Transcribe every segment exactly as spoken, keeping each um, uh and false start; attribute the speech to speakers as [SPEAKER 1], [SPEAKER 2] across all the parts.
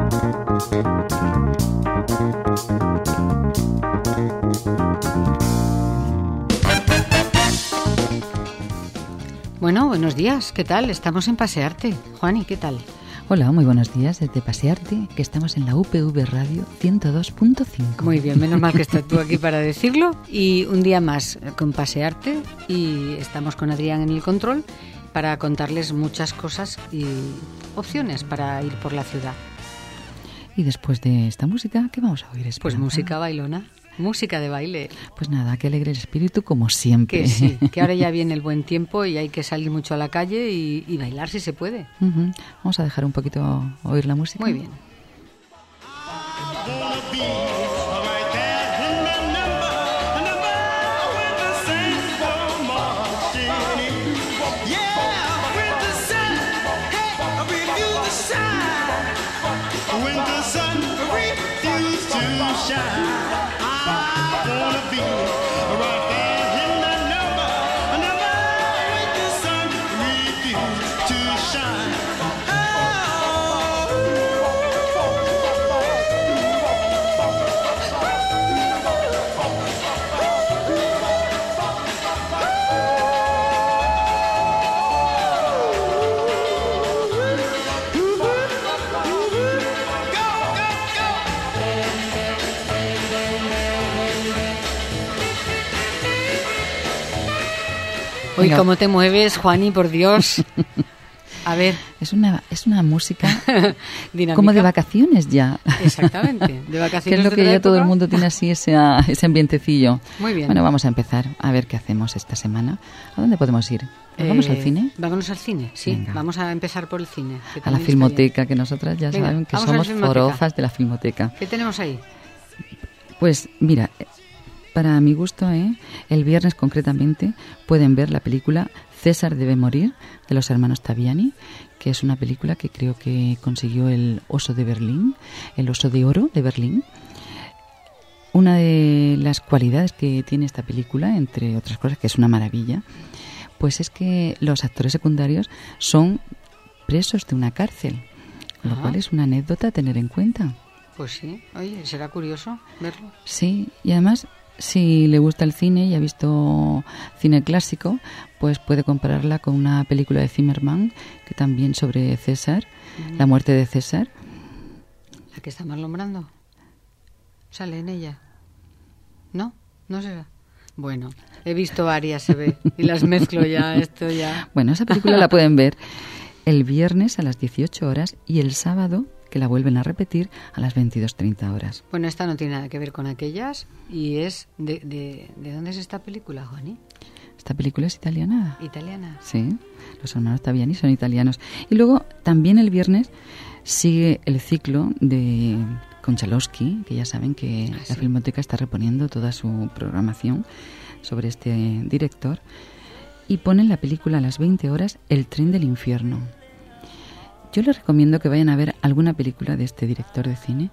[SPEAKER 1] Bueno, buenos días, ¿qué tal? Estamos en Pasearte. Juani, ¿qué tal?
[SPEAKER 2] Hola, muy buenos días desde Pasearte, que estamos en la U P V Radio ciento dos punto cinco.
[SPEAKER 1] Muy bien, menos mal que estás tú aquí para decirlo. Y un día más con Pasearte, y estamos con Adrián en el control para contarles muchas cosas y opciones para ir por la ciudad.
[SPEAKER 2] Y después de esta música, ¿qué vamos a oír, Esperanza?
[SPEAKER 1] Pues música bailona. Música de baile.
[SPEAKER 2] Pues nada, que alegre el espíritu como siempre.
[SPEAKER 1] Que sí, que ahora ya viene el buen tiempo y hay que salir mucho a la calle y, y bailar si se puede.
[SPEAKER 2] Uh-huh. Vamos a dejar un poquito oír la música.
[SPEAKER 1] Muy bien. Uy, ¿cómo te mueves, Juani, por Dios? A ver.
[SPEAKER 2] Es una, es una música como de vacaciones ya.
[SPEAKER 1] Exactamente, de vacaciones.
[SPEAKER 2] Que es lo que ya época? Todo el mundo tiene así ese, ese ambientecillo.
[SPEAKER 1] Muy bien.
[SPEAKER 2] Bueno, vamos a empezar a ver qué hacemos esta semana. ¿A dónde podemos ir? ¿Nos eh, vamos al cine?
[SPEAKER 1] Vámonos al cine, sí. Venga. Vamos a empezar por el cine.
[SPEAKER 2] A la Filmoteca, que nosotras ya Venga, saben que somos forofas de la Filmoteca.
[SPEAKER 1] ¿Qué tenemos ahí?
[SPEAKER 2] Pues mira, para mi gusto, ¿eh? el viernes concretamente pueden ver la película César debe morir, de los hermanos Taviani, que es una película que creo que consiguió el Oso de Berlín, el Oso de Oro de Berlín. Una de las cualidades que tiene esta película, entre otras cosas, que es una maravilla, pues es que los actores secundarios son presos de una cárcel, con lo cual es una anécdota a tener en cuenta.
[SPEAKER 1] Pues sí, oye, será curioso verlo.
[SPEAKER 2] Sí, y además, si le gusta el cine y ha visto cine clásico, pues puede compararla con una película de Zimmerman, que también sobre César, mm. la muerte de César.
[SPEAKER 1] ¿La que estamos nombrando? ¿Sale en ella? ¿No? ¿No será? Bueno, he visto varias, se ve, y las mezclo ya, esto ya...
[SPEAKER 2] Bueno, esa película la pueden ver el viernes a las dieciocho horas y el sábado, que la vuelven a repetir, a las veintidós treinta horas.
[SPEAKER 1] Bueno, esta no tiene nada que ver con aquellas, y es... ¿De, de, de dónde es esta película, Juani?
[SPEAKER 2] Esta película es italiana.
[SPEAKER 1] ¿Italiana?
[SPEAKER 2] Sí, los hermanos Taviani son italianos. Y luego, también el viernes, sigue el ciclo de Konchalovsky, que ya saben que ah, la sí. Filmoteca está reponiendo toda su programación sobre este director, y ponen la película a las veinte horas, El tren del infierno. Yo les recomiendo que vayan a ver alguna película de este director de cine,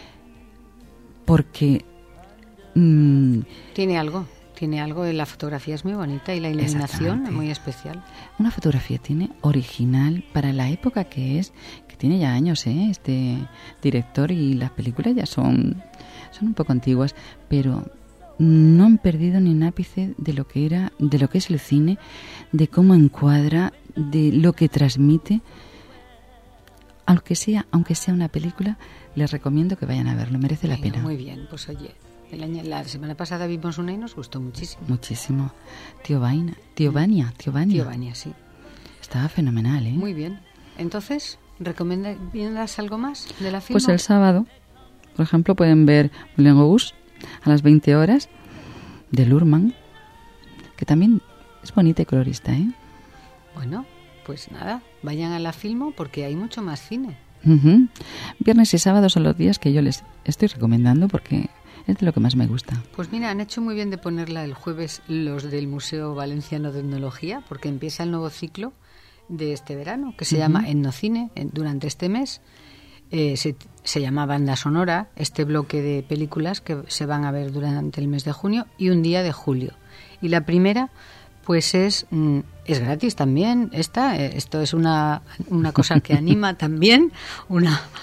[SPEAKER 2] porque... Mmm,
[SPEAKER 1] tiene algo, tiene algo, la fotografía es muy bonita y la iluminación es muy especial.
[SPEAKER 2] Una fotografía tiene original para la época que es, que tiene ya años, ¿eh? Este director, y las películas ya son, son un poco antiguas, pero no han perdido ni un ápice de lo que era, de lo que es el cine, de cómo encuadra, de lo que transmite. Aunque sea, aunque sea una película, les recomiendo que vayan a verlo, merece
[SPEAKER 1] Venga,
[SPEAKER 2] la pena.
[SPEAKER 1] Muy bien, pues oye, el año, la semana pasada vimos una y nos gustó muchísimo.
[SPEAKER 2] Muchísimo. Tío Vaina, Tío Vania, Tío Vania.
[SPEAKER 1] Tío Vania, sí.
[SPEAKER 2] Estaba fenomenal, ¿eh?
[SPEAKER 1] Muy bien. Entonces, ¿recomiendas algo más de la film?
[SPEAKER 2] Pues el sábado, por ejemplo, pueden ver Moulin Rouge a las veinte horas, de Luhrmann, que también es bonita y colorista, ¿eh?
[SPEAKER 1] Bueno, pues nada, vayan a la Filmo porque hay mucho más cine.
[SPEAKER 2] Uh-huh. Viernes y sábado son los días que yo les estoy recomendando porque es de lo que más me gusta.
[SPEAKER 1] Pues mira, han hecho muy bien de ponerla el jueves los del Museo Valenciano de Etnología, porque empieza el nuevo ciclo de este verano, que se uh-huh. llama Etnocine, durante este mes. Eh, se, se llama Banda Sonora, este bloque de películas que se van a ver durante el mes de junio y un día de julio. Y la primera, pues es, es gratis también. Esta, esto es una, una cosa que anima también, una,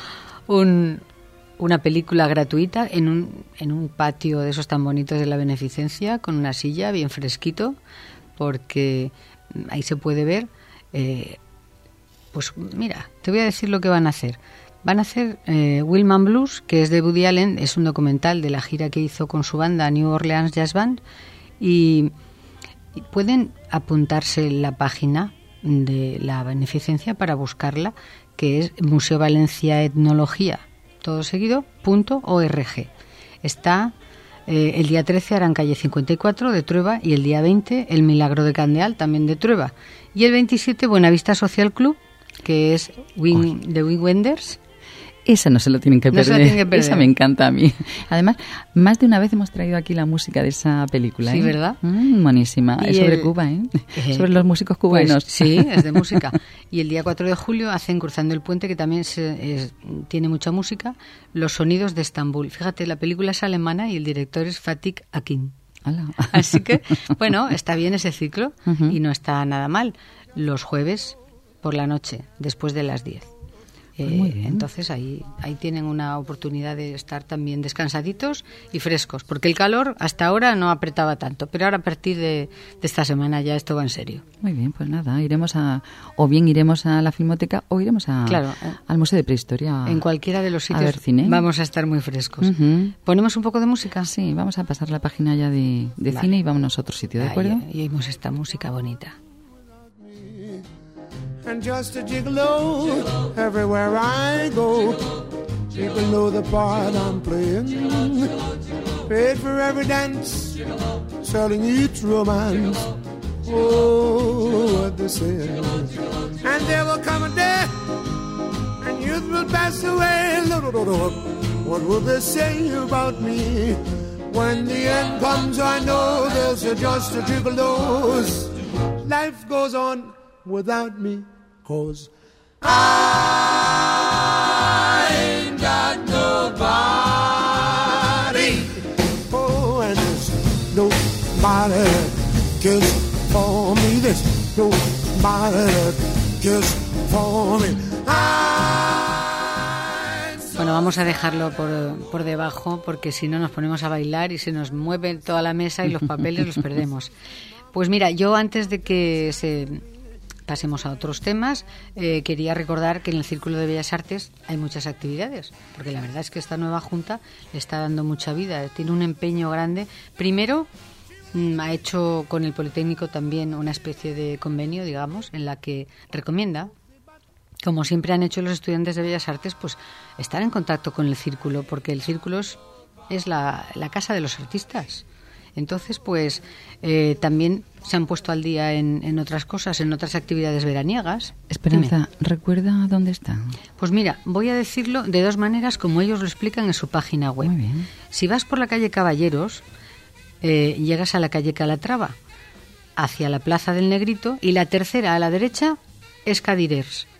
[SPEAKER 1] un, una película gratuita en un, en un patio de esos tan bonitos de la Beneficencia, con una silla bien fresquito, porque ahí se puede ver. Eh, pues mira, te voy a decir lo que van a hacer. Van a hacer eh, Willman Blues, que es de Woody Allen, es un documental de la gira que hizo con su banda New Orleans Jazz Band, y, y pueden apuntarse en la página de la Beneficencia para buscarla, que es Museo Valencia Etnología, todo seguido, punto org. Está eh, el día trece harán calle cincuenta y cuatro de Trueba, y el día veinte el Milagro de Candeal, también de Trueba, y el veintisiete Buenavista Social Club, que es Wing, de Wing Wenders.
[SPEAKER 2] Esa no se lo tienen que
[SPEAKER 1] No se
[SPEAKER 2] perder.
[SPEAKER 1] la tienen que perder.
[SPEAKER 2] Esa me encanta a mí. Además, más de una vez hemos traído aquí la música de esa película.
[SPEAKER 1] Sí,
[SPEAKER 2] ¿eh?
[SPEAKER 1] ¿verdad?
[SPEAKER 2] Mm, buenísima.
[SPEAKER 1] Y
[SPEAKER 2] Es sobre
[SPEAKER 1] el-
[SPEAKER 2] Cuba, ¿eh?
[SPEAKER 1] Eh,
[SPEAKER 2] Sobre los músicos cubanos.
[SPEAKER 1] Pues, sí, es de música. Y el día cuatro de julio hacen Cruzando el Puente, que también se, es- tiene mucha música, Los Sonidos de Estambul. Fíjate, la película es alemana y el director es Fatih Akin.
[SPEAKER 2] Hala.
[SPEAKER 1] Así que, bueno, está bien ese ciclo
[SPEAKER 2] Ujú.
[SPEAKER 1] y no está nada mal. Los jueves por la noche, después de las diez.
[SPEAKER 2] Pues
[SPEAKER 1] Eh,
[SPEAKER 2] muy bien.
[SPEAKER 1] entonces ahí, ahí tienen una oportunidad de estar también descansaditos y frescos, porque el calor hasta ahora no apretaba tanto, pero ahora a partir de, de esta semana ya esto va en serio.
[SPEAKER 2] Muy bien, pues nada, iremos a... O bien iremos a la Filmoteca o iremos a,
[SPEAKER 1] Claro, eh.
[SPEAKER 2] al Museo de Prehistoria.
[SPEAKER 1] En cualquiera de los
[SPEAKER 2] a
[SPEAKER 1] sitios
[SPEAKER 2] ver cine.
[SPEAKER 1] vamos a estar muy frescos.
[SPEAKER 2] Ujú.
[SPEAKER 1] ¿Ponemos un poco de música?
[SPEAKER 2] Sí, vamos a pasar la página ya de, de
[SPEAKER 1] Vale.
[SPEAKER 2] cine y vámonos a otro sitio, ¿de
[SPEAKER 1] Ahí,
[SPEAKER 2] acuerdo?
[SPEAKER 1] y oímos esta música bonita.
[SPEAKER 3] And just a gigolo everywhere I go. People know the part I'm playing. Paid for every dance, selling each romance. Oh, what they say. And there will come a day, and youth will pass away. What will they say about me? When the end comes, I know there's just a gigolos. Life goes on without me. Cause I ain't got nobody. Oh, and there's nobody that cares for me. There's nobody that cares for me. I'm so
[SPEAKER 1] Bueno, vamos a dejarlo por, por debajo, porque si no nos ponemos a bailar y se nos mueve toda la mesa y los papeles los perdemos. Pues mira, yo antes de que se pasemos a otros temas, eh, quería recordar que en el Círculo de Bellas Artes hay muchas actividades, porque la verdad es que esta nueva Junta le está dando mucha vida, tiene un empeño grande. Primero, mm, ha hecho con el Politécnico también una especie de convenio, digamos, en la que recomienda, como siempre han hecho los estudiantes de Bellas Artes, pues estar en contacto con el Círculo, porque el Círculo es, es la, la casa de los artistas. Entonces, pues eh, también se han puesto al día en, en otras cosas, en otras actividades veraniegas.
[SPEAKER 2] Esperanza,
[SPEAKER 1] Dime.
[SPEAKER 2] ¿recuerda dónde está?
[SPEAKER 1] Pues mira, voy a decirlo de dos maneras como ellos lo explican en su página web.
[SPEAKER 2] Muy bien.
[SPEAKER 1] Si vas por la calle Caballeros, eh, llegas a la calle Calatrava, hacia la Plaza del Negrito, y la tercera a la derecha es Cadirers.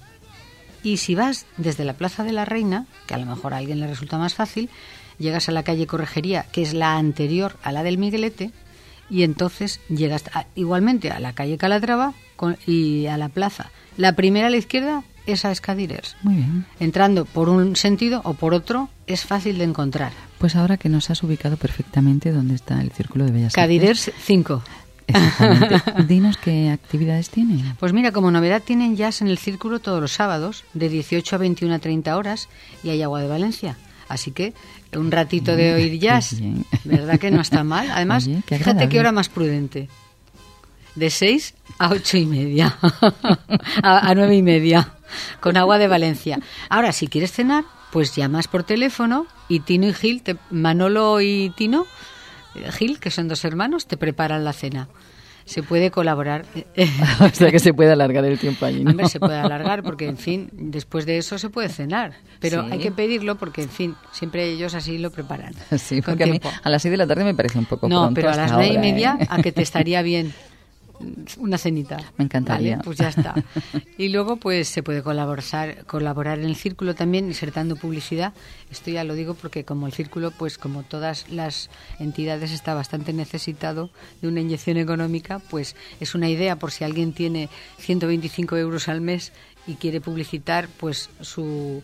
[SPEAKER 1] Y si vas desde la Plaza de la Reina, que a lo mejor a alguien le resulta más fácil, llegas a la calle Corregería, que es la anterior a la del Miguelete, y entonces llegas a- igualmente a la calle Calatrava con- y a la plaza. La primera a la izquierda, esa es Cadirers.
[SPEAKER 2] Muy bien.
[SPEAKER 1] Entrando por un sentido o por otro, es fácil de encontrar.
[SPEAKER 2] Pues ahora que nos has ubicado perfectamente dónde está el Círculo de Bellas Artes.
[SPEAKER 1] Cadirers cinco.
[SPEAKER 2] Exactamente. Dinos qué actividades tiene.
[SPEAKER 1] Pues mira, como novedad tienen jazz en el Círculo todos los sábados, de dieciocho a veintiuna a treinta horas, y hay agua de Valencia. Así que un ratito de oír jazz,
[SPEAKER 2] Qué bien.
[SPEAKER 1] ¿verdad que no está mal? Además,
[SPEAKER 2] Oye, qué
[SPEAKER 1] fíjate
[SPEAKER 2] agradable.
[SPEAKER 1] qué hora más prudente. De seis a ocho y media. a, a nueve y media. Con agua de Valencia. Ahora, si quieres cenar, pues llamas por teléfono y Tino y Gil, te- Manolo y Tino, eh, Gil, que son dos hermanos, te preparan la cena. Se puede colaborar.
[SPEAKER 2] O sea que se puede alargar el tiempo allí, ¿no?
[SPEAKER 1] Hombre, se puede alargar porque, en fin, después de eso se puede cenar. Pero
[SPEAKER 2] Sí.
[SPEAKER 1] hay que pedirlo porque, en fin, siempre ellos así lo preparan.
[SPEAKER 2] Sí,
[SPEAKER 1] con
[SPEAKER 2] porque a mí
[SPEAKER 1] tiempo.
[SPEAKER 2] a las seis de la tarde me parece un poco
[SPEAKER 1] No,
[SPEAKER 2] pronto.
[SPEAKER 1] pero a
[SPEAKER 2] hasta
[SPEAKER 1] las nueve y
[SPEAKER 2] ahora,
[SPEAKER 1] media,
[SPEAKER 2] ¿eh?
[SPEAKER 1] a que te estaría bien una cenita.
[SPEAKER 2] Me encantaría.
[SPEAKER 1] Vale, pues ya está. Y luego, pues se puede colaborar, colaborar en el Círculo también, insertando publicidad. Esto ya lo digo porque como el Círculo, pues como todas las entidades, está bastante necesitado de una inyección económica, pues es una idea por si alguien tiene ciento veinticinco euros al mes y quiere publicitar, pues su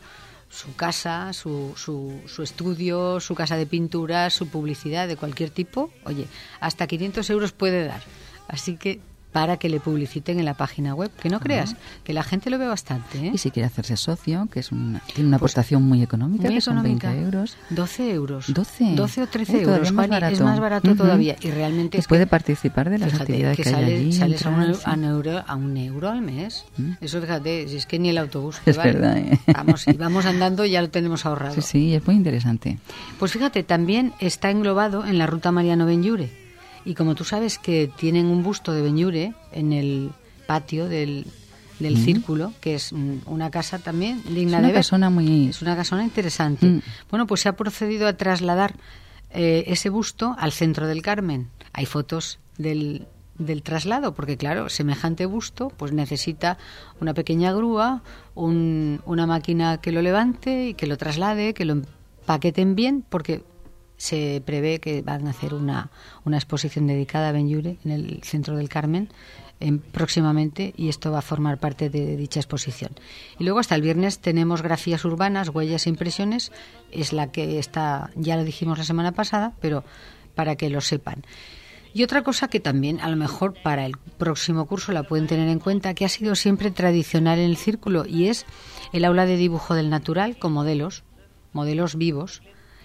[SPEAKER 1] su casa, su, su, su estudio, su casa de pintura, su publicidad de cualquier tipo, oye, hasta quinientos euros puede dar. Así que para que le publiciten en la página web, que no creas, uh-huh. que la gente lo ve bastante, ¿eh?
[SPEAKER 2] Y si quiere hacerse socio, que es una, tiene una pues, aportación muy económica,
[SPEAKER 1] muy
[SPEAKER 2] que son
[SPEAKER 1] económica.
[SPEAKER 2] veinte euros.
[SPEAKER 1] doce euros.
[SPEAKER 2] doce.
[SPEAKER 1] doce o trece
[SPEAKER 2] uh,
[SPEAKER 1] euros,
[SPEAKER 2] más
[SPEAKER 1] Juani, es más barato uh-huh. todavía. Y realmente
[SPEAKER 2] y
[SPEAKER 1] es
[SPEAKER 2] puede
[SPEAKER 1] que,
[SPEAKER 2] participar de las
[SPEAKER 1] fíjate,
[SPEAKER 2] actividades que,
[SPEAKER 1] que
[SPEAKER 2] hay
[SPEAKER 1] sale,
[SPEAKER 2] allí.
[SPEAKER 1] sales a un,
[SPEAKER 2] entrar,
[SPEAKER 1] a, un euro, a un euro al mes. ¿Mm? Eso, fíjate, si es que ni el autobús.
[SPEAKER 2] Es
[SPEAKER 1] vale.
[SPEAKER 2] verdad, ¿eh?
[SPEAKER 1] Vamos, y vamos andando y ya lo tenemos ahorrado.
[SPEAKER 2] Sí, sí, es muy interesante.
[SPEAKER 1] Pues fíjate, también está englobado en la ruta Mariano Benlliure. Y como tú sabes que tienen un busto de Benlliure en el patio del, del mm. Círculo, que es una casa también digna
[SPEAKER 2] es una
[SPEAKER 1] de ver.
[SPEAKER 2] Casona muy...
[SPEAKER 1] Es una casona interesante. Mm. Bueno, pues se ha procedido a trasladar eh, ese busto al centro del Carmen. Hay fotos del, del traslado, porque claro, semejante busto pues necesita una pequeña grúa, un, una máquina que lo levante y que lo traslade, que lo empaqueten bien, porque se prevé que van a hacer una, una exposición dedicada a Benlliure en el centro del Carmen en, próximamente, y esto va a formar parte de dicha exposición. Y luego hasta el viernes tenemos grafías urbanas, huellas e impresiones, es la que está, ya lo dijimos la semana pasada, pero para que lo sepan. Y otra cosa que también a lo mejor para el próximo curso la pueden tener en cuenta, que ha sido siempre tradicional en el Círculo, y es el aula de dibujo del natural con modelos, modelos vivos.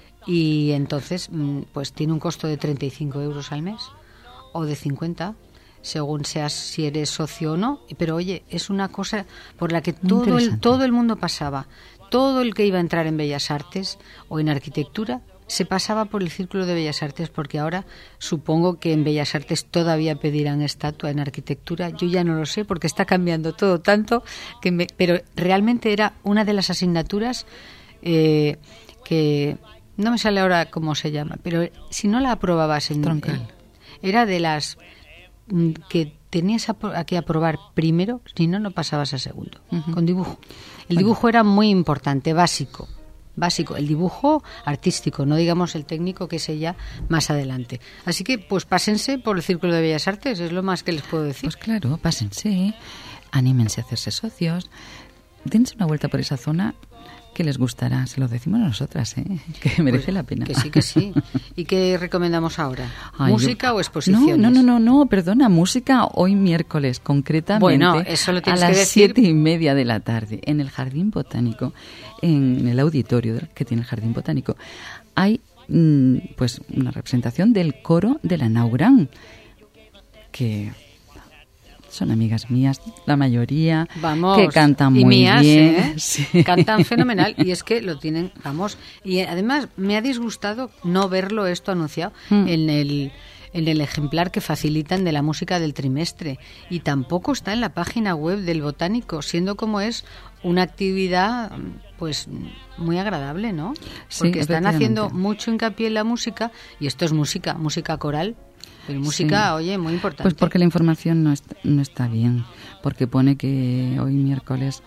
[SPEAKER 1] Y entonces, pues tiene un costo de treinta y cinco euros al mes o de cincuenta, según seas si eres socio o no. Pero oye, es una cosa por la que todo el, todo el mundo pasaba. Todo el que iba a entrar en Bellas Artes o en arquitectura se pasaba por el Círculo de Bellas Artes, porque ahora supongo que en Bellas Artes todavía pedirán estatua, en arquitectura yo ya no lo sé porque está cambiando todo tanto, que me, pero realmente era una de las asignaturas eh, que... No me sale ahora cómo se llama, pero si no la aprobabas en
[SPEAKER 2] troncal,
[SPEAKER 1] era de las que tenías que aprobar primero, si no, no pasabas a segundo, uh-huh. con dibujo. El bueno. dibujo era muy importante, básico, básico. El dibujo artístico, no digamos el técnico, que es ella más adelante. Así que, pues pásense por el Círculo de Bellas Artes, es lo más que les puedo decir.
[SPEAKER 2] Pues claro, pásense, anímense a hacerse socios, dense una vuelta por esa zona, que les gustará, se lo decimos a nosotras, ¿eh? Que merece
[SPEAKER 1] pues,
[SPEAKER 2] la pena.
[SPEAKER 1] Que sí, que sí. ¿Y qué recomendamos ahora? Ay, ¿música yo... o exposiciones?
[SPEAKER 2] No, no, no, no, perdona, música hoy miércoles, concretamente
[SPEAKER 1] bueno, eso lo tienes
[SPEAKER 2] a
[SPEAKER 1] que
[SPEAKER 2] las
[SPEAKER 1] decir.
[SPEAKER 2] siete y media de la tarde, en el Jardín Botánico, en el auditorio que tiene el Jardín Botánico, hay mmm, pues una representación del coro de la Naurán, que... son amigas mías, la mayoría,
[SPEAKER 1] vamos,
[SPEAKER 2] que cantan
[SPEAKER 1] y
[SPEAKER 2] muy
[SPEAKER 1] mías,
[SPEAKER 2] bien.
[SPEAKER 1] ¿eh?
[SPEAKER 2] Sí.
[SPEAKER 1] Cantan fenomenal, y es que lo tienen, vamos, y además me ha disgustado no verlo esto anunciado mm. en el en el ejemplar que facilitan de la música del trimestre, y tampoco está en la página web del Botánico, siendo como es una actividad pues muy agradable, ¿no? Porque
[SPEAKER 2] sí,
[SPEAKER 1] están haciendo mucho hincapié en la música, y esto es música, música coral. Pero música, sí. Oye, muy importante.
[SPEAKER 2] Pues porque la información no está, no está bien, porque pone que hoy miércoles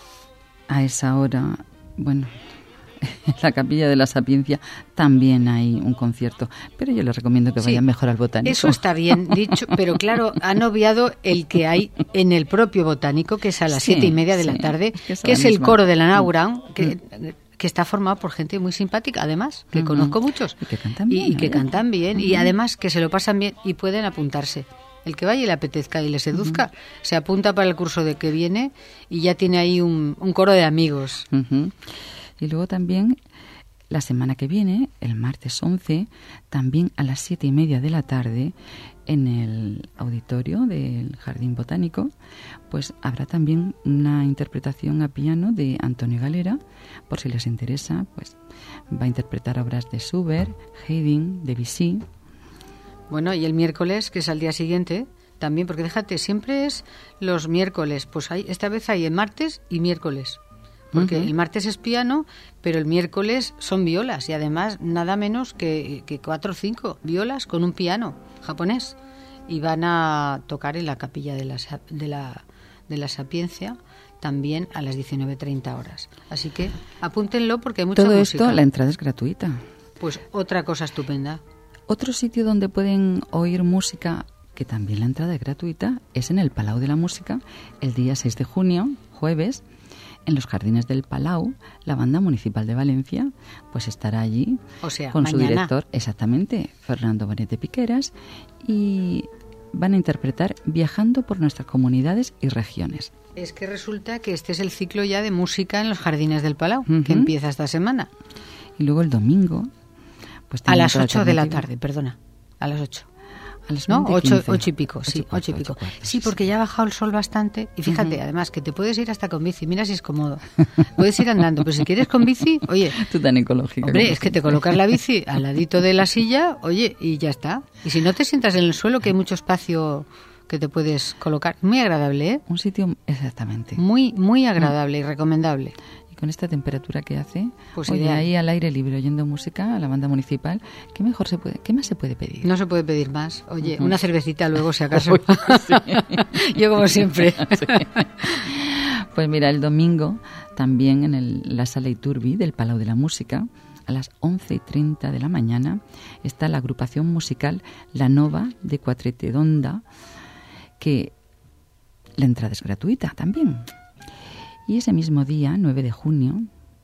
[SPEAKER 2] a esa hora, bueno, en la Capilla de la Sapiencia también hay un concierto, pero yo les recomiendo que sí, vayan mejor al Botánico.
[SPEAKER 1] Eso está bien dicho, pero claro, han obviado el que hay en el propio Botánico, que es a las sí, siete y media de sí, la tarde, que es, que es el coro de la Naurán, que... Mm. que está formado por gente muy simpática, además, que uh-huh. conozco muchos.
[SPEAKER 2] Y que cantan bien.
[SPEAKER 1] Y, y que cantan bien, uh-huh. y además que se lo pasan bien y pueden apuntarse. El que vaya y le apetezca y le seduzca, uh-huh. se apunta para el curso de que viene y ya tiene ahí un, un coro de amigos.
[SPEAKER 2] Uh-huh. Y luego también, la semana que viene, el martes once, también a las siete y media de la tarde, en el auditorio del Jardín Botánico, pues habrá también una interpretación a piano de Antonio Galera, por si les interesa, pues va a interpretar obras de Schubert, Haydn, Debussy.
[SPEAKER 1] Bueno, y el miércoles, que es al día siguiente, también, porque déjate, siempre es los miércoles, pues hay, esta vez hay el martes y miércoles. Porque uh-huh. el martes es piano, pero el miércoles son violas, y además nada menos que, que cuatro o cinco violas con un piano japonés, y van a tocar en la Capilla de la, de la, de la Sapiencia también a las diecinueve treinta horas. Así que apúntenlo porque hay mucha
[SPEAKER 2] Todo
[SPEAKER 1] música.
[SPEAKER 2] Todo esto, la entrada es gratuita.
[SPEAKER 1] Pues otra cosa estupenda.
[SPEAKER 2] Otro sitio donde pueden oír música, que también la entrada es gratuita, es en el Palau de la Música, el día seis de junio, jueves, en los Jardines del Palau, la Banda Municipal de Valencia pues estará allí
[SPEAKER 1] o sea,
[SPEAKER 2] con
[SPEAKER 1] mañana.
[SPEAKER 2] su director, exactamente, Fernando Bonete Piqueras, y van a interpretar Viajando por nuestras comunidades y regiones.
[SPEAKER 1] Es que resulta que este es el ciclo ya de música en los Jardines del Palau,
[SPEAKER 2] Uh-huh.
[SPEAKER 1] que empieza esta semana.
[SPEAKER 2] Y luego el domingo... pues
[SPEAKER 1] A las
[SPEAKER 2] otra
[SPEAKER 1] ocho de la
[SPEAKER 2] alternativa.
[SPEAKER 1] tarde, perdona. A las ocho.
[SPEAKER 2] A las
[SPEAKER 1] ¿No?
[SPEAKER 2] veinte,
[SPEAKER 1] Ocho,
[SPEAKER 2] quince.
[SPEAKER 1] ocho y pico, sí,
[SPEAKER 2] Ocho y cuarto,
[SPEAKER 1] ocho y pico.
[SPEAKER 2] ocho y cuarto,
[SPEAKER 1] Sí, porque ya ha bajado el sol bastante. Y fíjate,
[SPEAKER 2] Ujú.
[SPEAKER 1] además, que te puedes ir hasta con bici. Mira si es cómodo. Puedes ir andando, pero si quieres con bici, oye,
[SPEAKER 2] Tú tan ecológica.
[SPEAKER 1] hombre,
[SPEAKER 2] como
[SPEAKER 1] es que
[SPEAKER 2] tú.
[SPEAKER 1] te colocas la bici al ladito de la silla, oye, y ya está. Y si no te sientas en el suelo, que hay mucho espacio que te puedes colocar. Muy agradable, ¿eh?
[SPEAKER 2] Un sitio, exactamente.
[SPEAKER 1] Muy, muy agradable y recomendable.
[SPEAKER 2] Y con esta temperatura que hace,
[SPEAKER 1] Pues
[SPEAKER 2] oye,
[SPEAKER 1] ideal.
[SPEAKER 2] ahí al aire libre oyendo música a la banda municipal, ¿qué mejor se puede, qué más se puede pedir?
[SPEAKER 1] No se puede pedir más. Oye,
[SPEAKER 2] Ujú.
[SPEAKER 1] una cervecita luego, si acaso.
[SPEAKER 2] Oye, sí.
[SPEAKER 1] Yo como siempre.
[SPEAKER 2] Sí. Pues mira, el domingo también en el- la sala Iturbi del Palau de la Música, a las once y treinta de la mañana, está la agrupación musical La Nova de Cuatretedonda, que la entrada es gratuita también. Y ese mismo día, nueve de junio,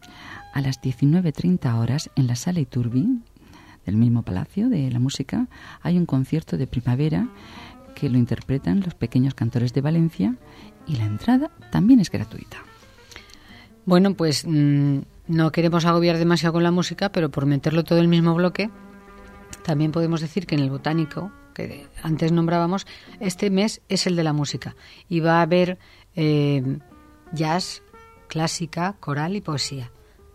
[SPEAKER 2] a las diecinueve treinta horas, en la sala Iturbi del mismo Palacio de la Música, hay un concierto de primavera que lo interpretan los Pequeños Cantores de Valencia, y la entrada también es gratuita.
[SPEAKER 1] Bueno, pues mmm, no queremos agobiar demasiado con la música, pero por meterlo todo en el mismo bloque, también podemos decir que en el Botánico, que antes nombrábamos, este mes es el de la música. Y va a haber eh, jazz, clásica, coral y poesía.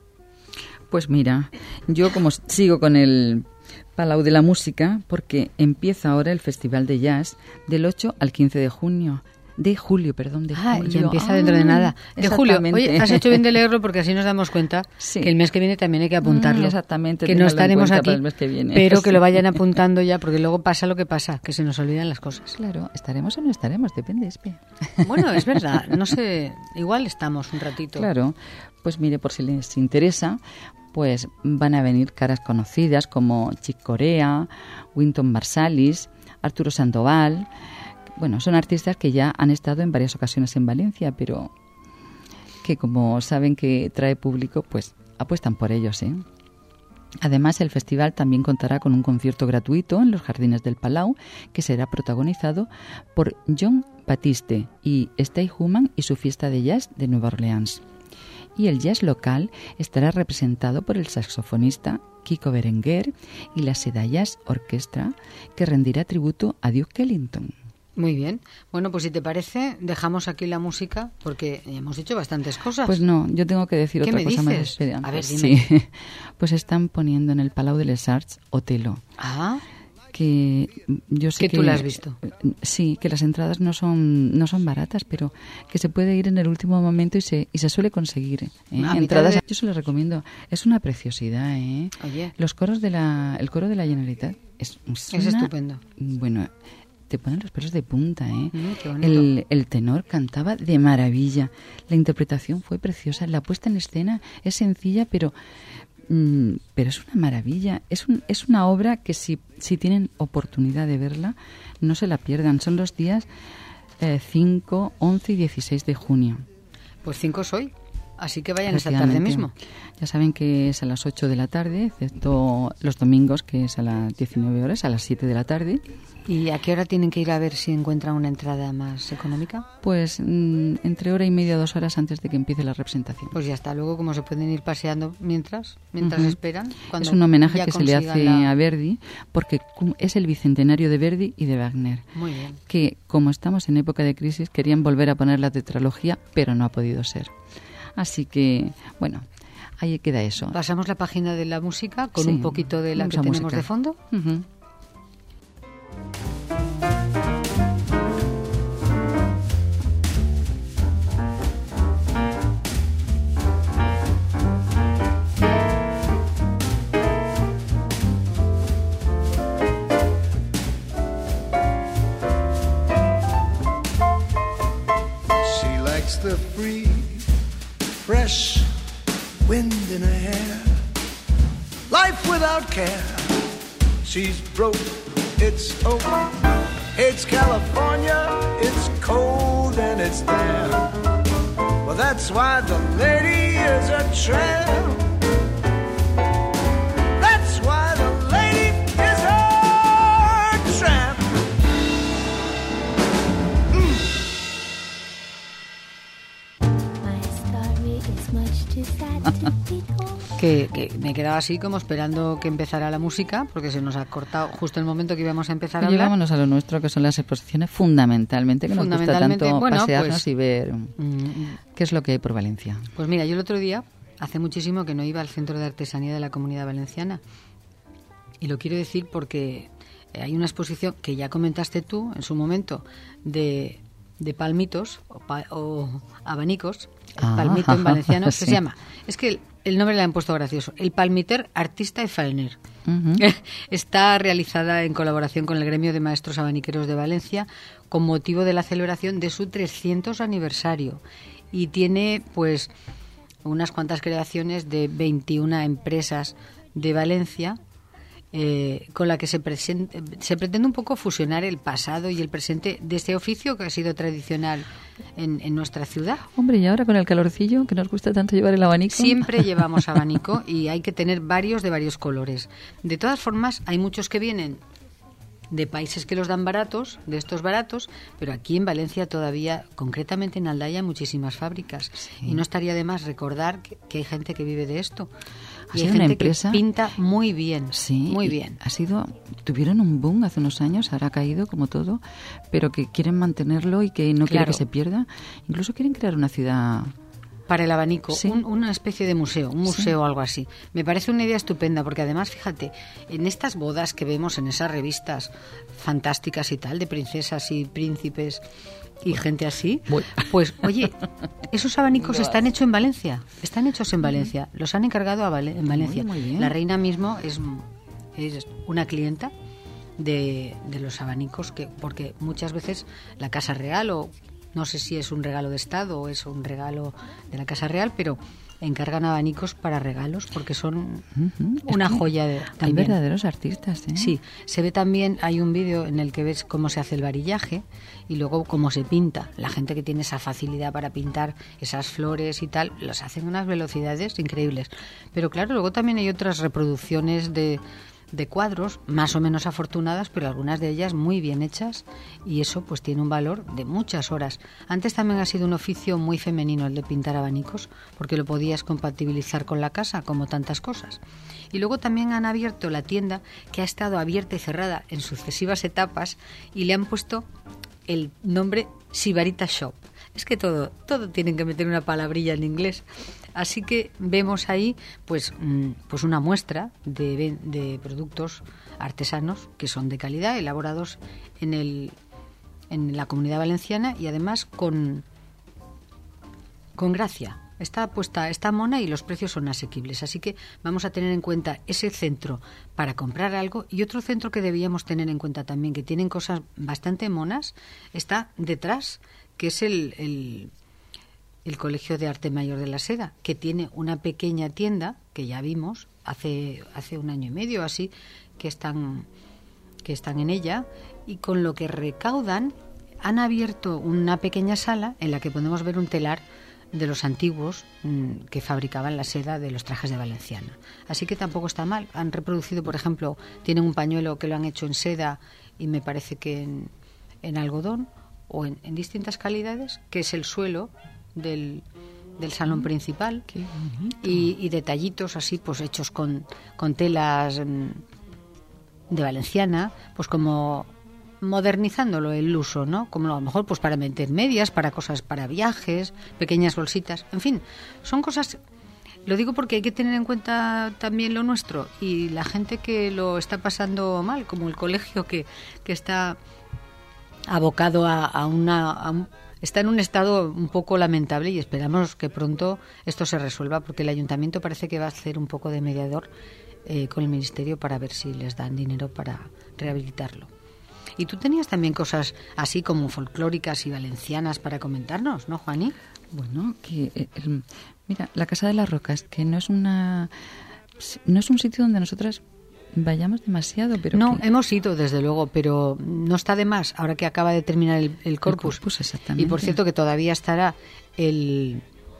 [SPEAKER 2] Pues mira, yo como sigo con el Palau de la Música, porque empieza ahora el Festival de Jazz del ocho al quince de junio. De julio, perdón, de
[SPEAKER 1] Ah,
[SPEAKER 2] julio.
[SPEAKER 1] ya empieza dentro de nada. De julio.
[SPEAKER 2] Exactamente.
[SPEAKER 1] Oye, has hecho bien de leerlo porque así nos damos cuenta
[SPEAKER 2] Sí.
[SPEAKER 1] que el mes que viene también hay que apuntarlo.
[SPEAKER 2] Mm, exactamente,
[SPEAKER 1] Que no
[SPEAKER 2] téngalo en
[SPEAKER 1] estaremos
[SPEAKER 2] cuenta
[SPEAKER 1] aquí,
[SPEAKER 2] para el mes que viene.
[SPEAKER 1] pero que
[SPEAKER 2] Sí.
[SPEAKER 1] lo vayan apuntando ya, porque luego pasa lo que pasa, que se nos olvidan las cosas.
[SPEAKER 2] Claro, estaremos o no estaremos, depende, Espe.
[SPEAKER 1] Bueno, es verdad, no sé, igual estamos un ratito.
[SPEAKER 2] Claro, pues mire, por si les interesa, pues van a venir caras conocidas como Chick Corea, Wynton Marsalis, Arturo Sandoval. Bueno, son artistas que ya han estado en varias ocasiones en Valencia, pero que como saben que trae público, pues apuestan por ellos, ¿eh? Además, el festival también contará con un concierto gratuito en los Jardines del Palau, que será protagonizado por John Batiste y Stay Human y su fiesta de jazz de Nueva Orleans. Y el jazz local estará representado por el saxofonista Kiko Berenguer y la Seda Jazz Orchestra, que rendirá tributo a Duke Ellington.
[SPEAKER 1] Muy bien. Bueno, pues si te parece, dejamos aquí la música porque hemos hecho bastantes cosas.
[SPEAKER 2] Pues no, yo tengo que decir
[SPEAKER 1] ¿Qué
[SPEAKER 2] otra
[SPEAKER 1] me
[SPEAKER 2] cosa
[SPEAKER 1] dices?
[SPEAKER 2] más esperante.
[SPEAKER 1] A ver,
[SPEAKER 2] Sí.
[SPEAKER 1] dime.
[SPEAKER 2] Pues están poniendo en el Palau de les Arts Otelo,
[SPEAKER 1] Ah,
[SPEAKER 2] que yo sé
[SPEAKER 1] que
[SPEAKER 2] que
[SPEAKER 1] tú la has visto.
[SPEAKER 2] Sí, que las entradas no son no son baratas, pero que se puede ir en el último momento y se y se suele conseguir, ¿eh?
[SPEAKER 1] A mitad
[SPEAKER 2] Entradas,
[SPEAKER 1] de-
[SPEAKER 2] yo se las recomiendo. Es una preciosidad, ¿eh?
[SPEAKER 1] Oye.
[SPEAKER 2] Los coros de la el coro de la Generalitat es, es,
[SPEAKER 1] Es
[SPEAKER 2] una-
[SPEAKER 1] estupendo.
[SPEAKER 2] Bueno, te ponen los pelos de punta, ¿eh?
[SPEAKER 1] Mm, qué bonito.
[SPEAKER 2] el, el tenor cantaba de maravilla. La interpretación fue preciosa. La puesta en escena es sencilla, pero mm, pero es una maravilla. Es un, es una obra que si, si tienen oportunidad de verla, no se la pierdan. Son los días eh, cinco, once y dieciséis de junio.
[SPEAKER 1] Pues cinco soy. Así que vayan esta tarde
[SPEAKER 2] Efectivamente.
[SPEAKER 1] mismo.
[SPEAKER 2] Ya saben que es a las ocho de la tarde, excepto los domingos, que es a las diecinueve horas, a las siete de la tarde.
[SPEAKER 1] ¿Y a qué hora tienen que ir a ver si encuentran una entrada más económica?
[SPEAKER 2] Pues mm, entre hora y media, dos horas antes de que empiece la representación.
[SPEAKER 1] Pues ya está. Luego, como se pueden ir paseando mientras, mientras
[SPEAKER 2] Ujú.
[SPEAKER 1] esperan. Cuando
[SPEAKER 2] Es un homenaje
[SPEAKER 1] ya
[SPEAKER 2] que se le hace
[SPEAKER 1] consigan la-
[SPEAKER 2] a Verdi, porque cum- es el bicentenario de Verdi y de Wagner,
[SPEAKER 1] Muy bien.
[SPEAKER 2] que como estamos en época de crisis querían volver a poner la tetralogía, pero no ha podido ser. Así que, bueno, ahí queda eso.
[SPEAKER 1] Pasamos la página de la música con
[SPEAKER 2] Sí,
[SPEAKER 1] un poquito de la
[SPEAKER 2] vamos
[SPEAKER 1] que
[SPEAKER 2] a
[SPEAKER 1] tenemos
[SPEAKER 2] música.
[SPEAKER 1] de fondo.
[SPEAKER 2] Ujú.
[SPEAKER 3] She likes the free, fresh wind in her hair. Life without care. She's broke, it's open. It's California, it's cold and it's there. Well, that's why the lady is a tramp. That's why the lady is a tramp. Mm.
[SPEAKER 4] My story is much too sad to be told.
[SPEAKER 1] Que, que me quedaba así como esperando que empezara la música, porque se nos ha cortado justo el momento que íbamos a empezar a hablar.
[SPEAKER 2] Llevámonos a lo nuestro, que son las exposiciones fundamentalmente, que nos gusta tanto
[SPEAKER 1] bueno,
[SPEAKER 2] pasearnos
[SPEAKER 1] pues,
[SPEAKER 2] y ver
[SPEAKER 1] mm,
[SPEAKER 2] qué es lo que hay por Valencia.
[SPEAKER 1] Pues mira, yo el otro día, hace muchísimo que no iba al Centro de Artesanía de la Comunidad Valenciana, y lo quiero decir porque hay una exposición que ya comentaste tú en su momento de, de palmitos o, pa, o abanicos, el
[SPEAKER 2] ah,
[SPEAKER 1] palmito en valenciano,
[SPEAKER 2] sí.
[SPEAKER 1] que se llama, es que el, el nombre le han puesto gracioso, el Palmiter Artista y Faener. Uh-huh. Está realizada en colaboración con el Gremio de Maestros Abaniqueros de Valencia con motivo de la celebración de su trescientos aniversario, y tiene pues unas cuantas creaciones de veintiuna empresas de Valencia, eh, con la que se, presente, se pretende un poco fusionar el pasado y el presente de este oficio que ha sido tradicional en, en nuestra ciudad.
[SPEAKER 2] Hombre, y ahora con el calorcillo, que nos gusta tanto llevar el abanico.
[SPEAKER 1] Siempre llevamos abanico y hay que tener varios de varios colores. De todas formas, hay muchos que vienen de países que los dan baratos, de estos baratos, pero aquí en Valencia todavía, concretamente en Aldaya, hay muchísimas fábricas. Sí. Y no estaría de más recordar que, que hay gente que vive de esto. Y hay gente empresa, que pinta muy bien,
[SPEAKER 2] sí,
[SPEAKER 1] muy bien.
[SPEAKER 2] Ha sido, tuvieron un boom hace unos años, ahora ha caído como todo, pero que quieren mantenerlo y que no claro. quieren que se pierda. Incluso quieren crear una ciudad
[SPEAKER 1] para el abanico,
[SPEAKER 2] sí.
[SPEAKER 1] un, una especie de museo, un museo o sí. algo así. Me parece una idea estupenda, porque además, fíjate, en estas bodas que vemos en esas revistas fantásticas y tal, de princesas y príncipes y gente así, Voy. pues oye, esos abanicos no. están hechos en Valencia, están hechos en Valencia, los han encargado a Val- en Valencia.
[SPEAKER 2] Muy, muy bien.
[SPEAKER 1] La reina mismo es, es una clienta de, de los abanicos, que porque muchas veces la Casa Real, o no sé si es un regalo de Estado o es un regalo de la Casa Real, pero encargan abanicos para regalos porque son uh-huh. una joya de, también.
[SPEAKER 2] Hay verdaderos artistas, ¿eh?
[SPEAKER 1] Sí, se ve también, hay un vídeo en el que ves cómo se hace el varillaje y luego cómo se pinta. La gente que tiene esa facilidad para pintar esas flores y tal, los hacen unas velocidades increíbles. Pero claro, luego también hay otras reproducciones de de cuadros más o menos afortunadas, pero algunas de ellas muy bien hechas, y eso pues tiene un valor de muchas horas. Antes también ha sido un oficio muy femenino el de pintar abanicos, porque lo podías compatibilizar con la casa, como tantas cosas. Y luego también han abierto la tienda, que ha estado abierta y cerrada en sucesivas etapas, y le han puesto el nombre Sibarita Shop. Es que todo, todo tienen que meter una palabrilla en inglés. Así que vemos ahí pues, pues una muestra de, de productos artesanos que son de calidad, elaborados en, el, en la Comunidad Valenciana, y además con, con gracia. Está puesta, está mona, y los precios son asequibles. Así que vamos a tener en cuenta ese centro para comprar algo. Y otro centro que debíamos tener en cuenta también, que tienen cosas bastante monas, está detrás, que es el... el el Colegio de Arte Mayor de la Seda, que tiene una pequeña tienda que ya vimos hace hace un año y medio así, que están que están en ella, y con lo que recaudan han abierto una pequeña sala en la que podemos ver un telar de los antiguos mmm, que fabricaban la seda de los trajes de Valenciana. Así que tampoco está mal. Han reproducido, por ejemplo, tienen un pañuelo que lo han hecho en seda y me parece que en, en algodón o en, en distintas calidades, que es el suelo del, del salón principal, y, y detallitos así pues hechos con, con telas de valenciana, pues como modernizándolo el uso, ¿no? Como a lo mejor pues para meter medias, para cosas, para viajes, pequeñas bolsitas, en fin, son cosas. Lo digo porque hay que tener en cuenta también lo nuestro, y la gente que lo está pasando mal, como el colegio que, que está abocado a, a una a un, está en un estado un poco lamentable, y esperamos que pronto esto se resuelva, porque el ayuntamiento parece que va a hacer un poco de mediador eh, con el ministerio para ver si les dan dinero para rehabilitarlo. Y tú tenías también cosas así como folclóricas y valencianas para comentarnos, ¿no, Juani?
[SPEAKER 2] Bueno, que eh, el, mira, la Casa de las Rocas, que no es una no es un sitio donde nosotras vayamos demasiado, pero
[SPEAKER 1] no,
[SPEAKER 2] que...
[SPEAKER 1] hemos ido desde luego, pero no está de más ahora que acaba de terminar el, el corpus.
[SPEAKER 2] El corpus, exactamente.
[SPEAKER 1] Y por cierto que todavía estará el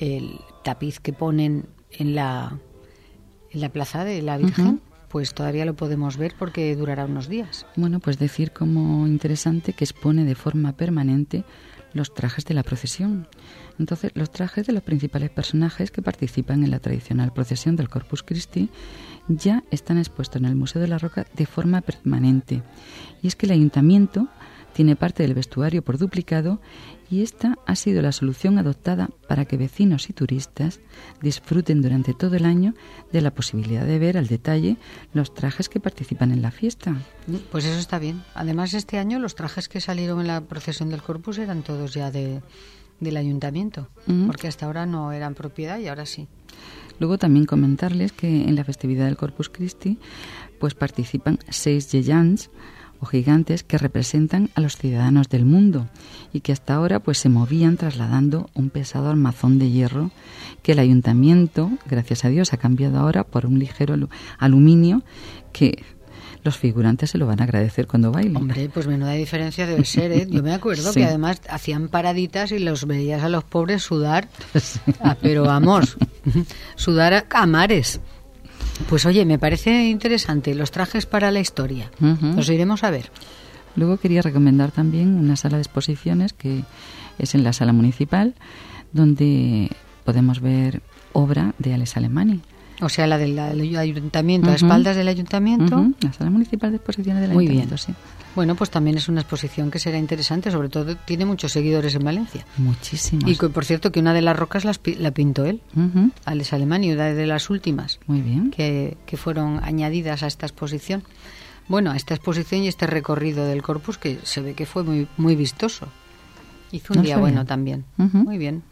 [SPEAKER 1] el tapiz que ponen en la, en la plaza de la Virgen, uh-huh. pues todavía lo podemos ver porque durará unos días.
[SPEAKER 2] Bueno, pues decir como interesante que expone de forma permanente los trajes de la procesión. Entonces, los trajes de los principales personajes que participan en la tradicional procesión del Corpus Christi ya están expuestos en el Museo de la Roca de forma permanente. Y es que el Ayuntamiento tiene parte del vestuario por duplicado y esta ha sido la solución adoptada para que vecinos y turistas disfruten durante todo el año de la posibilidad de ver al detalle los trajes que participan en la fiesta.
[SPEAKER 1] Pues eso está bien. Además, este año los trajes que salieron en la procesión del Corpus eran todos ya de, del Ayuntamiento, uh-huh. porque hasta ahora no eran propiedad y ahora sí.
[SPEAKER 2] Luego también comentarles que en la festividad del Corpus Christi pues participan seis gegants o gigantes que representan a los ciudadanos del mundo y que hasta ahora pues se movían trasladando un pesado armazón de hierro que el ayuntamiento, gracias a Dios, ha cambiado ahora por un ligero aluminio que los figurantes se lo van a agradecer cuando bailen.
[SPEAKER 1] Hombre, pues menuda diferencia debe ser, ¿eh? Yo me acuerdo sí. que además hacían paraditas y los veías a los pobres sudar, sí. ah, pero vamos, sudar a, a mares. Pues oye, me parece interesante los trajes para la historia. Uh-huh. Los iremos a ver.
[SPEAKER 2] Luego quería recomendar también una sala de exposiciones que es en la sala municipal, donde podemos ver obra de Alex Alemany.
[SPEAKER 1] O sea, la del, del ayuntamiento, uh-huh. a espaldas del ayuntamiento.
[SPEAKER 2] Uh-huh. La sala municipal de exposiciones del
[SPEAKER 1] Muy
[SPEAKER 2] ayuntamiento,
[SPEAKER 1] bien.
[SPEAKER 2] sí.
[SPEAKER 1] Bueno, pues también es una exposición que será interesante, sobre todo tiene muchos seguidores en Valencia.
[SPEAKER 2] Muchísimos.
[SPEAKER 1] Y que, por cierto, que una de las rocas las, la pintó él, uh-huh. Alex Alemany, una de las últimas.
[SPEAKER 2] Muy bien.
[SPEAKER 1] Que, que fueron añadidas a esta exposición. Bueno, a esta exposición y este recorrido del Corpus que se ve que fue muy, muy vistoso. Hizo un no día bueno bien. También. Uh-huh. Muy bien.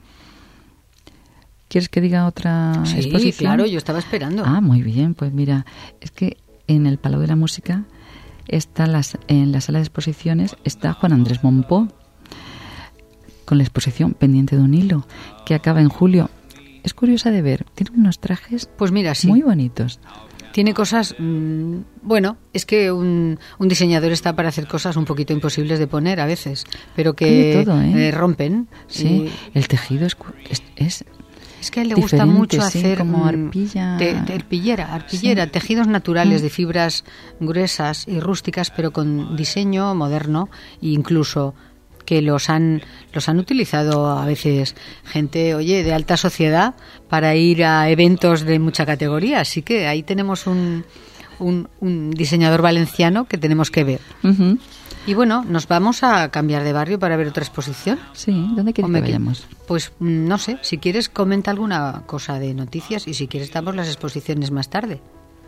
[SPEAKER 2] ¿Quieres que diga otra
[SPEAKER 1] sí,
[SPEAKER 2] exposición?
[SPEAKER 1] Sí, claro, yo estaba esperando.
[SPEAKER 2] Ah, muy bien, pues mira, es que en el Palau de la Música está las, en la sala de exposiciones está Juan Andrés Mompó con la exposición Pendiente de un hilo, que acaba en julio. Es curiosa de ver, tiene unos trajes
[SPEAKER 1] pues mira, sí.
[SPEAKER 2] muy bonitos.
[SPEAKER 1] Tiene cosas, mmm, bueno, es que un, un diseñador está para hacer cosas un poquito imposibles de poner a veces, pero que
[SPEAKER 2] todo, ¿eh?
[SPEAKER 1] Eh, rompen.
[SPEAKER 2] Sí,
[SPEAKER 1] y...
[SPEAKER 2] el tejido es... es, es
[SPEAKER 1] Es que a él le gusta mucho
[SPEAKER 2] sí,
[SPEAKER 1] hacer
[SPEAKER 2] como arpilla,
[SPEAKER 1] te, te, arpillera, arpillera sí. tejidos naturales mm. de fibras gruesas y rústicas, pero con diseño moderno e incluso que los han los han utilizado a veces gente, oye, de alta sociedad para ir a eventos de mucha categoría. Así que ahí tenemos un un, un diseñador valenciano que tenemos que ver. Uh-huh. Y bueno, ¿nos vamos a cambiar de barrio para ver otra exposición?
[SPEAKER 2] Sí, ¿dónde quieres que vayamos?
[SPEAKER 1] Pues no sé, si quieres comenta alguna cosa de noticias y si quieres damos las exposiciones más tarde.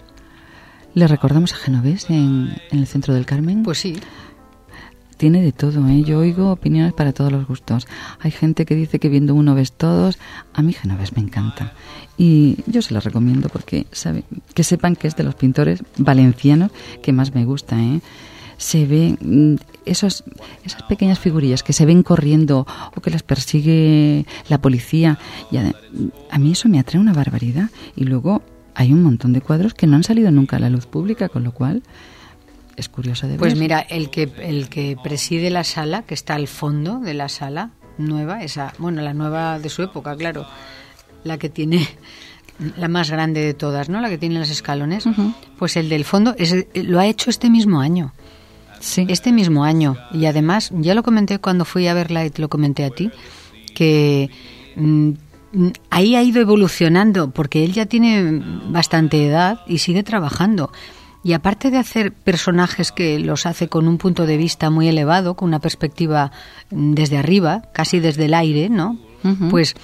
[SPEAKER 2] ¿Le recordamos a Genovés en, en el Centro del Carmen?
[SPEAKER 1] Pues sí.
[SPEAKER 2] Tiene de todo, ¿eh? Yo oigo opiniones para todos los gustos. Hay gente que dice que viendo uno ves todos. A mí Genovés me encanta. Y yo se las recomiendo porque sabe, que sepan que es de los pintores valencianos que más me gusta, ¿eh? Se ven esos, esas pequeñas figurillas que se ven corriendo o que las persigue la policía. Y a, a mí eso me atrae una barbaridad. Y luego hay un montón de cuadros que no han salido nunca a la luz pública, con lo cual es curioso de ver.
[SPEAKER 1] Pues mira, el que, el que preside la sala, que está al fondo de la sala nueva, esa, bueno, la nueva de su época, claro, la que tiene... la más grande de todas, ¿no? La que tiene los escalones. Uh-huh. Pues el del fondo es, lo ha hecho este mismo año.
[SPEAKER 2] Sí.
[SPEAKER 1] Este mismo año. Y además, ya lo comenté cuando fui a verla y te lo comenté a ti, que mmm, ahí ha ido evolucionando, porque él ya tiene bastante edad y sigue trabajando. Y aparte de hacer personajes que los hace con un punto de vista muy elevado, con una perspectiva desde arriba, casi desde el aire, ¿no? Uh-huh. Pues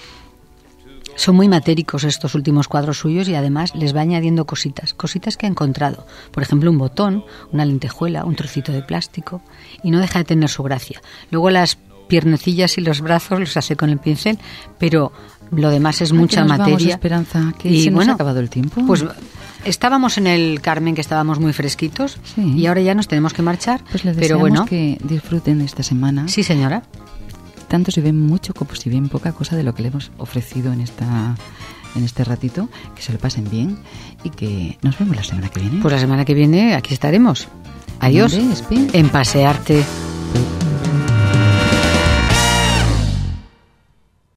[SPEAKER 1] son muy matéricos estos últimos cuadros suyos y además les va añadiendo cositas, cositas que ha encontrado. Por ejemplo, un botón, una lentejuela, un trocito de plástico, y no deja de tener su gracia. Luego las piernecillas y los brazos los hace con el pincel, pero lo demás es Ay, mucha
[SPEAKER 2] que nos
[SPEAKER 1] materia.
[SPEAKER 2] Vamos, Esperanza, que
[SPEAKER 1] y
[SPEAKER 2] se nos
[SPEAKER 1] bueno,
[SPEAKER 2] ha acabado el tiempo.
[SPEAKER 1] Pues estábamos en el Carmen, que estábamos muy fresquitos, sí. Y ahora ya nos tenemos que marchar.
[SPEAKER 2] Pues les
[SPEAKER 1] pero
[SPEAKER 2] deseamos
[SPEAKER 1] bueno,
[SPEAKER 2] que disfruten esta semana.
[SPEAKER 1] Sí, señora.
[SPEAKER 2] Tanto si ven mucho como si ven poca cosa de lo que le hemos ofrecido en esta en este ratito, que se lo pasen bien y que nos vemos la semana que viene.
[SPEAKER 1] Pues la semana que viene aquí estaremos. Adiós. En Pasearte.